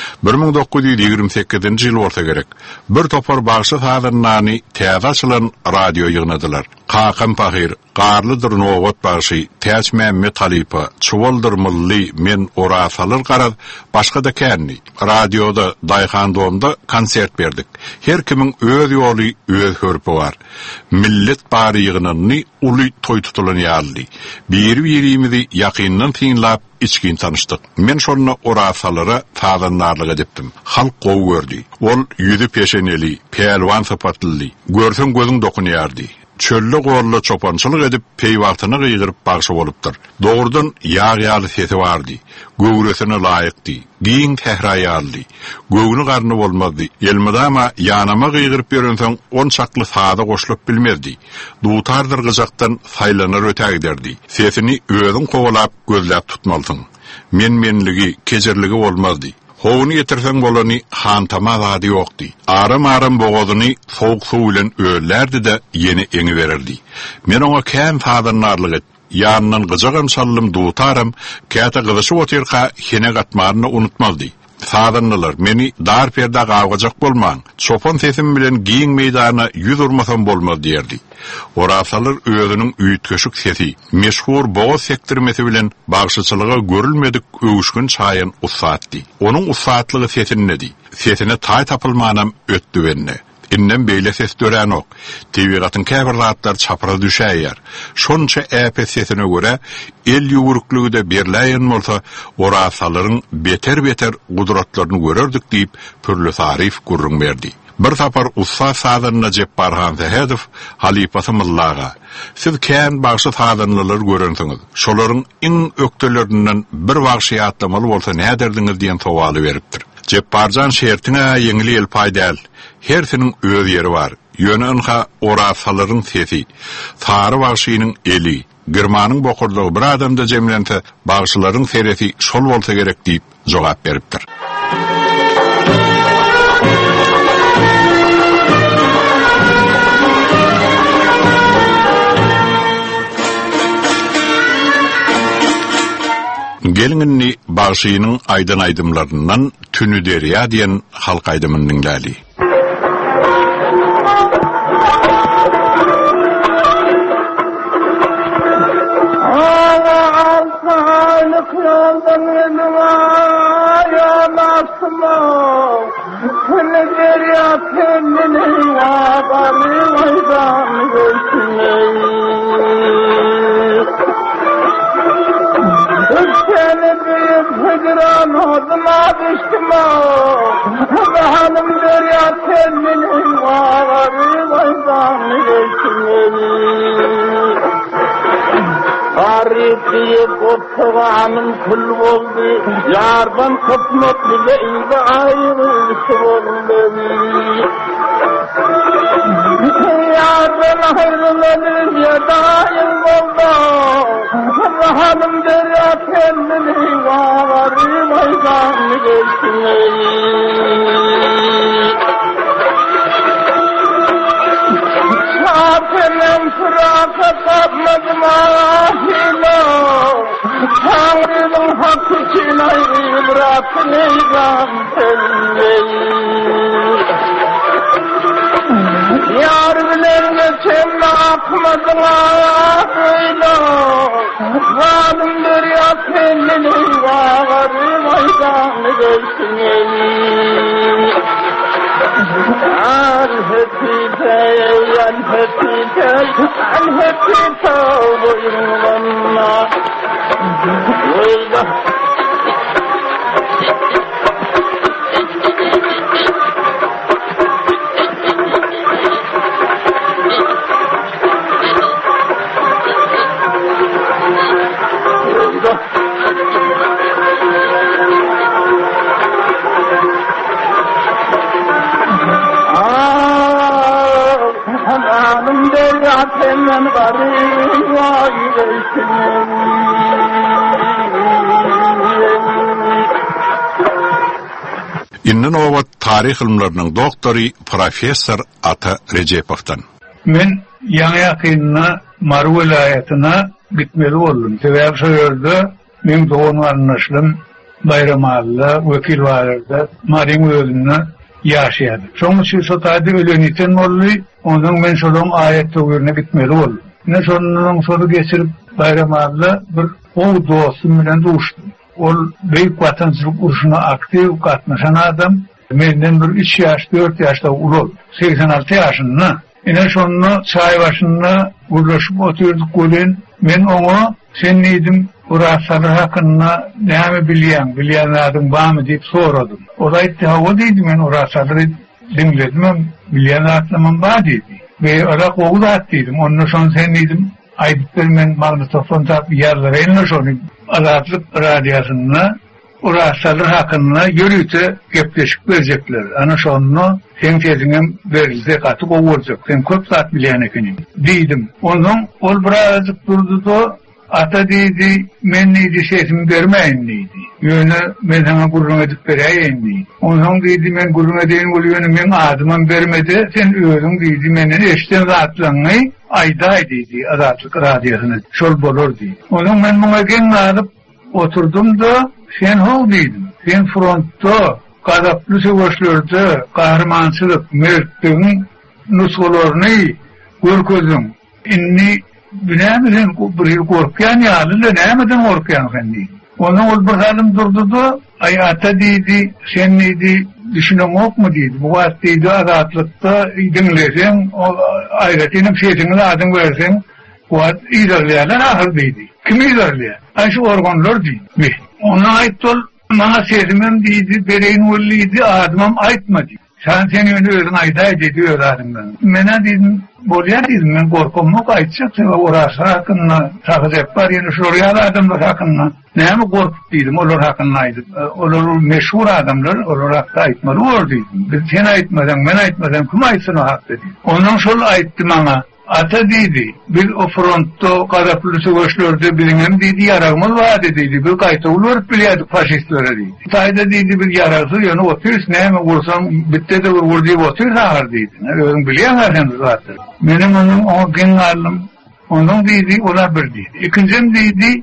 1928-nji ýyl bolsa gerek. Bir topar bagşy sadyny täze açylan radio ýygnadylar. Kakam Pahir, Garlydyr Nowat bagşy, Täç Mehmet Halipa, Çuvaldyr Milli, men orasalar garad, başga da känni. Radioda Daýhandowda konsert berdik. Her kimiň öz ýoly, öz hörpi bar. Millet bary ýygnanyny uly toy tutulan ýaldy. Bir-birimizi ýakyndan tiňlap içkin tanıştık. Men şonu orasalara tadanlarlyk edipdim. Halk gowy gördi. Ol ýüzi peşeneli, pehlwan sapatly, görsün gözüň dokunýardy. Çölle gorla çopançylyk edip peýwagtyny gyýgyryp bagşy bolupdyr. Dogrudan ýag-ýaly sesi bardy. Göwresine laýykdy. Giň tehraýardy. Göwüni garny bolmazdy. Elmedama ýanama gyýgyryp berenseň on çakly sada goşulyp bilmezdi. Dutardyr gyjakdan saýlanar ötä giderdi. Sesini özüň kowalap gözläp tutmalysyň. Menmenligi, kejerligi bolmazdy. Howuny getirsen bolany hantama zady ýokdy. Aram bogozyny sowuk suw bilen ölerdi-de ýeni eňi bererdi. Men oňa kän fadanlarlyk et. Ýanyndan gyjagam sallym dutarym, käte gyzysy oterka hene gatmaryny unutmazdy. Sadanlar meni dar perda gawgajak bolmaň. Çopan sesim bilen giň meýdana ýüz urmasam bolmaz diýerdi. Orasalar özüniň üýtgeşik sesi, meşhur boğaz sektirmesi bilen bagşyçylyga görülmedik öwüşgün çaýan usatdy. Onuň usatlygy sesinedi. Sesine taý tapylmanam ötdi benne. Innen beýle ses dören ok. Tebigatyn käbir zatlar çapra düşäýär. Şonça äpe sesine göre el ýuwrukligi de berläýän bolsa, orasalaryň beter gudratlaryny görerdik diýip pürlü tarif gurrun berdi. Bir tapar ussa sadanna jep barhan zehedif Halipatımıllağa. Siz kän bagşy sadanlar görüntüňiz. Şolaryň iň ökdelerinden bir bagşy atlamaly bolsa näderdiňiz diýen sowaly beripdir. Jep barjan şertine ýeňil el paýdal. Hersiniň öz ýeri bar. Ýönünha orasalaryň sesi. Sary bagşynyň eli. Girmanyň bokurlygy bir adamda jemlense bagşylaryň seresi şol bolsa gerek diýip jogap beripdir. Gelinni bagşynyň aýdan aýdymlaryndan Tünü Derya diýen halk aýdymynyň däli. Hicran hodma düştüma Hanım derya kendinin varı vaydan geçmeli Arifliye korkağanım kul oldu Yardan kopmak bile ilde ayrılışı oldu Yardan ayrılanır ya daim oldu Hanım derya kendini varı meydan geçmeyi Şapenem fıraka tapmadım ahilo Tanrı'nın hak için ayrı bırak meydan kendini Yar bilen geçen akmadım ahilo Vadım derya kendini varı meydan geçmeyi Al-Hepite buyurmanla Veyda Hemen varı vay Innen owat tarih ilmläriniň doktory professor Ata Recepow'dan. Men ýa-ni ýakynna Maru welaýatyna gitmeli boldum. Sebäbi şu ýerde men doğanlarynysym Bayramalla wekil barada Maryň özüne ýaşaýady. Şoň üçin şu taýda öleniten boldy. Ondan men şolun ayette görüne gitmeli boldum. Ne şonun soru geçirip Bayramalla bir o dostum bilen duşdum. Ol beýik watançylyk uruşuna aktiv gatnaşan adam menden bir 3 ýaş 4 ýaşda ulul 86 ýaşynda. Ene şonu çaý başynda gurlaşyp oturduk golen men oňa sen nidim urasary hakyna näme bilýän adam barmy diýip soradym. O da aýtdy hawa diýdi men urasary dinledim bilýän adam bar diýdi. Ve ara oğudat dedim. Onun son sen nidim aydıkları men magnetofon tap yerlere inle şonu Azatlık radyasına urasalar hakkında yürüyüte gepleşik verecekler. Ana şonu sen tezinin verilse katı kovulacak. Sen köp saat bilen ekenim. Dedim. Onun ol birazcık durdu da ata dedi men neydi sesimi vermeyin neydi. Yönü men sana gurrun edip vereyim neydi. Onun dedi men gurrun edeyim ol yönü men adımın vermedi. Sen öğrün dedi menin eşten rahatlığını ayday dedi Azatlık radyasına. Şol bolur dedi. Onun men buna gen alıp oturdum da sen hol dedim. Sen frontta gazaplı savaşlarda kahramançılık mertliğin nuskolarını görkezdim. İnni bilemedin bir korkuyan yağlıda neyemeden korkuyan efendi. Onun ol bir halim durdu da ata dedi sen neydi düşünün yok mu dedi. Bu vaktiydi azatlıkta dinlesen ayretinin sesini adın versen bu vaat ilerleyenler ahır dedi. Kim ilerleyen? Şu organlar dedi. Ona ait ol bana sesimin dedi bereyin olliydi adımım aitmadı. Sen önü ayda ediyor adamdan. Mena dedim, bolya dedim, men korkumuk aytacak, orası hakkında sakıcak var, yani şuraya adamlar hakkında. Neymi korkup dedim, olur hakkındaydı. Olur meşhur adamlar, olur hakkı aytmalı olur dedim. Sen aytmadan, men aytmadan, kim aytsın o hakkı dedim. Ondan sonra ayttım ana. Ata dedi, bir o frontta Karaplısı göçlörde birinin dedi yarağımız var dedi, bir kayta olur biliyorduk faşistlere dedi. Sayda dedi bir yarası yani oturuz neyme vursam bitti de vurduğu oturuz ağır dedi. Öyle biliyorlar zaten. Benim onun gün aldım, onun dedi olabilir dedi. İkincim dedi,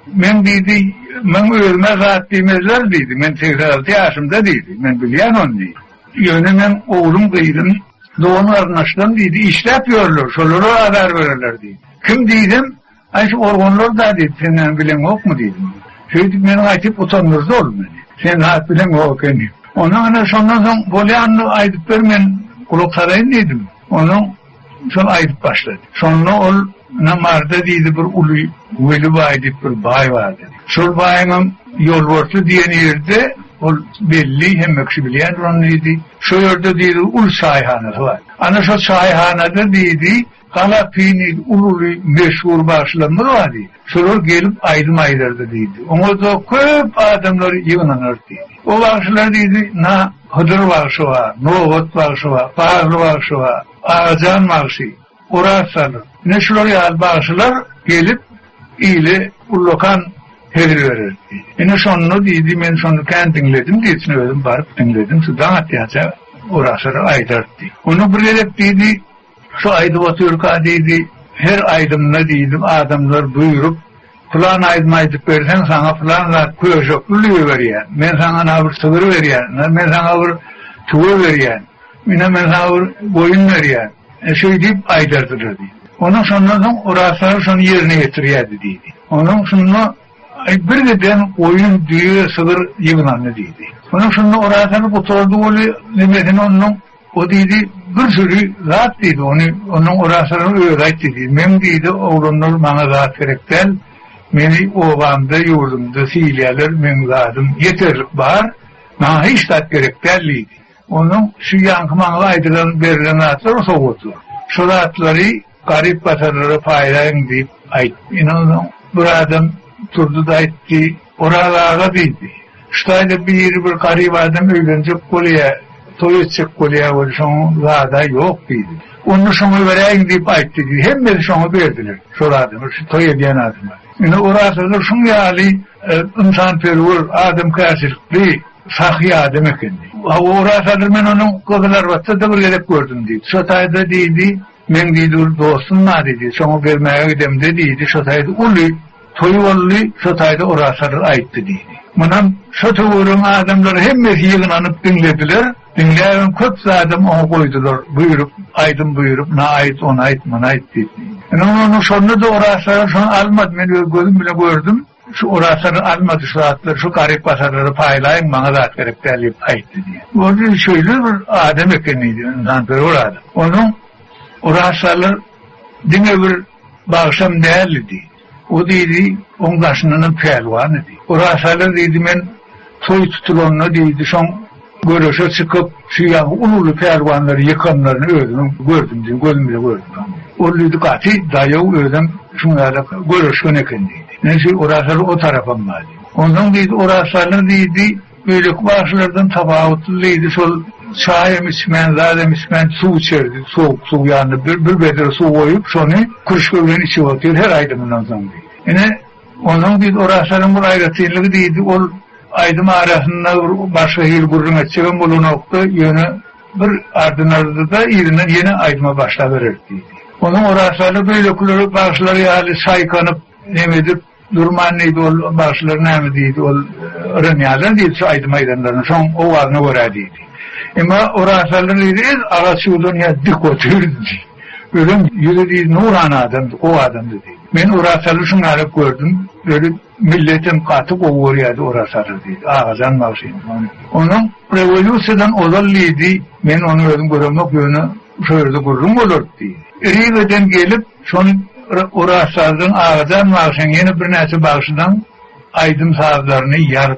ben ölmez rahat demezler dedi, ben 86 yaşımda dedi, ben biliyorum onu dedi. Yani ben oğlum kıydım. Doğunu arnaştan dedi, işle yapıyorlar, şolara haber verirler dedi. Kim dedim? Ayşe organlar da dedi, senden bilen yok mu dedim. Söyledik, beni açıp utanmazdı oğlum dedi. Sen rahat bilen yok yani. Ondan sonra böyle anlı aydıp vermen kulak sarayın dedim. Onun sonra aydıp başladı. Sonra o namarda dedi bir ulu, veli baydıp bir bay var dedi. Şol bayının yol borçlu diyen yerde o belli hem mekşibileyen onun dedi. Şu yerde dedi ul şahihanesi var. Ana şu şahihanede dedi Kalapini ululu meşhur başlamır var dedi. Şuraya gelip aydım aydardı dedi. Ona da köp adamlar yığınlanır dedi. O başlar dedi na Hıdır vakşı var, Nohut vakşı var, Fahlı vakşı var, Ağacan vakşı, Orasalı. Ne şuraya başlar gelip ile ullokan hedir verir. Yine sonunu dedi, ben sonunu kendi dinledim, diyetini öldüm, barıp dinledim, sudan atyaca orasını aydardı. Onu buraya dedi, şu aydı oturka dedi, her aydımına dedim, adamlar buyurup, falan aydım aydıp versen sana falanla kuyuşokluluğu veriyen, ben sana nabır sıvır veriyen, ben sana bir tuğu veriyen, ben sana bir boyun veriyen, şey deyip aydardılar dedi. Onun sonradan orasını son yerine getiriyordu dedi. Onun sonra bir de ben oyun düğü sığır yığılanı dedi. Onun sonra orasını kutordu öyle nimetin onun o dedi bir sürü zat dedi onun orasını öğret dedi. Ben dedi oğlunlar bana zat gerekten beni ovamda yurdumda siliyalar men zadım yeterlik var bana hiç zat gerekten dedi. Onun şu yankımanlı aydıran verilen atlar soğutu. Şu zatları garip basarları paylayın deyip ayt. İnanın buradan turdu da etti, oralara bildi. Şurada bir garip adam öğrenecek kolye, toy edecek kolye var, şu zada yok dedi. Onu şunu vereyim deyip ayt dedi. Hem de şunu verdiler, şu adamı, şu toy ediyen adamı. Yani orası da şunu yali, insan perver, adam karşılıklı, sahi adam ekendi. Orası da ben onun kızlar varsa da bir gerek gördüm dedi. Şurada dedi, men dedi, dostum ne dedi, şunu vermeye gidem de dedi, şurada ulu, toyvallı şotayda orasarı ayıttı dedi. Bunun şotuğurun adamları hemmesi yığınlanıp dinlediler. Dinleyen köp adam onu koydular. Buyurup, aydım buyurup, na ait, ona ait, bana ait dedi. Onun sonunda da orasarı şunu almadı. Ben gözüm bile gördüm. Şu orasarı almadı şu atları, şu garip basarları paylayın, bana da gerek derleyip ayıttı diye. Orada şöyle bir adam ekeniydi. İnsan böyle orada. Onun orasarı dine bir bağışam değerliydi. O dedi, onun başının pelvanı dedi. Orasalı dedi, ben toy tutulanını dedi, son görüşe çıkıp, şu ya ululu pelvanları yıkanlarını gördüm dedi, gözüm bile gördüm. O dedi, kati dayağı öldüm, şunlara görüşün ekin dedi. Neyse orasalı o tarafa mı dedi. Ondan dedi, orasalı dedi, böyle başlardan tabağıtlı dedi, sol çayım içmen, zadem içmen, su içerdi, soğuk su yandı, bir bedere su koyup, sonra kırışkövlerin içi otuyor, her aydımından sonra dedi. Yine onun bir orasaların bir ayrıtıylığı değildi, o aydım arasında başka yıl gurrum edeceğim bu nokta yönü bir ardınarda da irinden yeni aydıma başlaverir dedi. Onun orasalı böyle kulları başları yani saykanıp nemedip durman neydi o başları nemediydi o rönyalar değil şu aydım aydanlarının son o varına göre değildi. Ama orasalı neydi ağaç yolun ya dik oturdu. Böyle yüzü değil Nurhan adamdı o adamdı değil. Ben orasalı şunları gördüm, böyle milletim katıp oğuruyordu orasalı dedi, ağızdan mağşıyım. Onun revolüsyadan odallıydı, ben onu gördüm, görümlük yönü şöyle kurum olur dedi. Rive'den gelip, son orasalının ağızdan mağşıyım, yeni bir nesi bağışıdan aydım sağlarını yarıp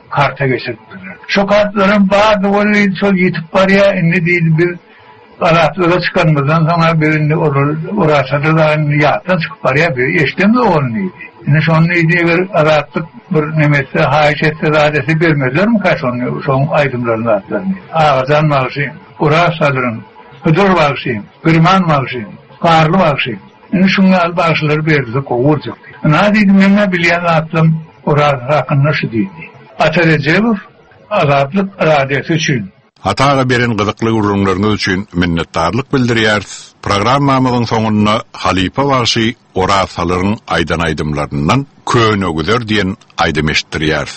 karta geçirdiler. Şu kartların bazı olayı çok yitip var ya, ne değil bir aratlığa çıkanmadan sonra birinde orasada da yağdan çıkıp var ya, bir eştem de onun neydi. Yani şu an neydi bir aratlık bir nemesi, haişet radesi vermediler mi kaç onu, son aydımların atlarını. Ağızdan mağışıyım, orasadırım, hıdır bağışıyım, gırman bağışıyım, karlı bağışıyım. Yani şunlar bağışları verdi, kovurcuk. Ne dedim, ben bilyen atlım, orası hakkında şu deydi. Ataracağım, azatlık radiyası için. Hataga beren gyzykly urunlaryňyz üçin minnetdarlyk bildirýäris. Programmamyzyň soňunda Halipa Waşy orasalaryň aýdan aýdymlaryndan könögüder diýen aýdym eşitdirýäris.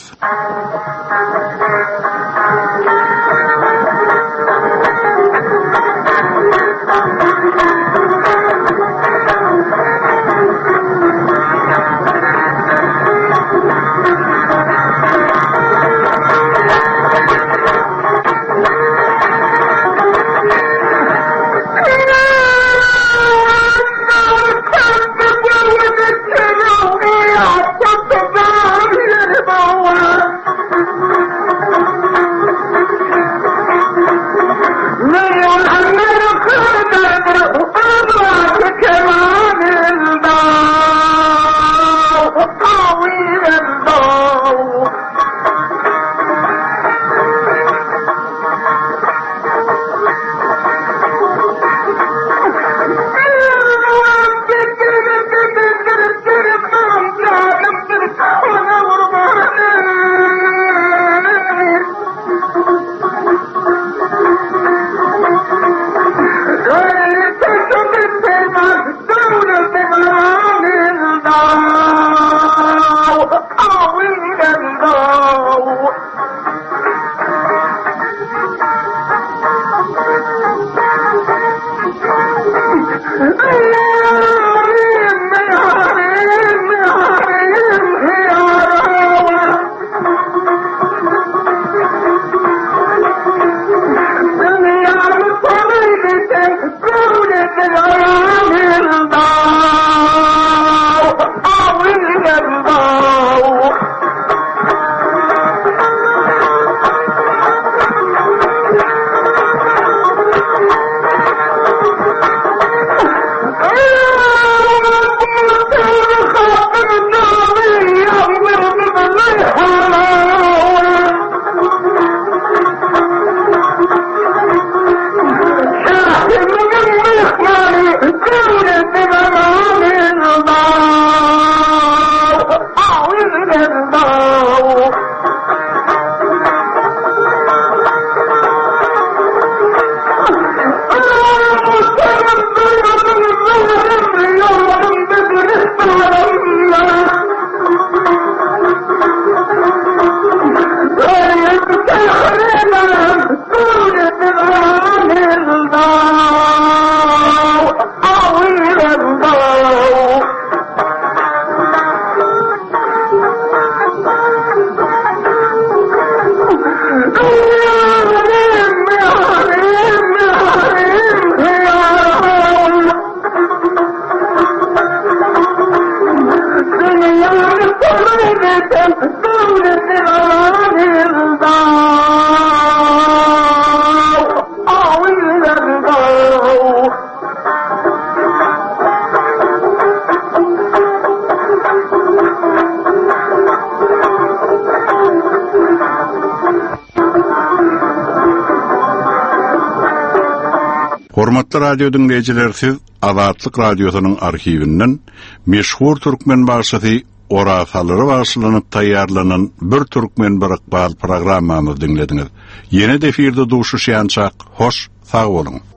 Hormatly radio dinleyijiler, siz Azatlyk radiosynyň arhiwinden meşhur türkmen başysy orasalary başlanyp taýýarlanan bir türkmen birakbal programmamy dinlediňiz. Ýene defirde duşuşýançak, hoş, sag bolun.